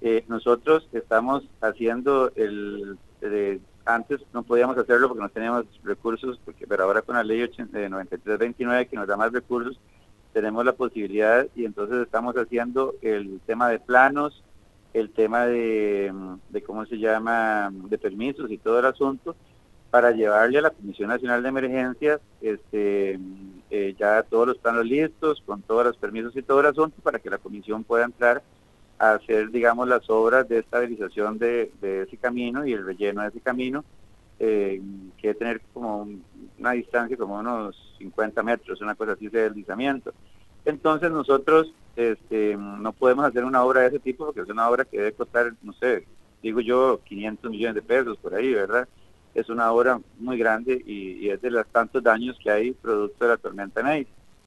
Nosotros estamos haciendo antes no podíamos hacerlo porque no teníamos recursos, pero ahora con la ley 9329 que nos da más recursos, tenemos la posibilidad y entonces estamos haciendo el tema de planos, el tema de ¿cómo se llama?, de permisos y todo el asunto, para llevarle a la Comisión Nacional de Emergencias ya todos los planos listos, con todos los permisos y todo el asunto, para que la comisión pueda entrar a hacer, digamos, las obras de estabilización de ese camino y el relleno de ese camino, que debe tener como una distancia como unos 50 metros, una cosa así de deslizamiento. Entonces nosotros no podemos hacer una obra de ese tipo porque es una obra que debe costar, no sé, digo yo, 500 millones de pesos por ahí, ¿verdad? Es una obra muy grande y es de los tantos daños que hay producto de la tormenta Nate.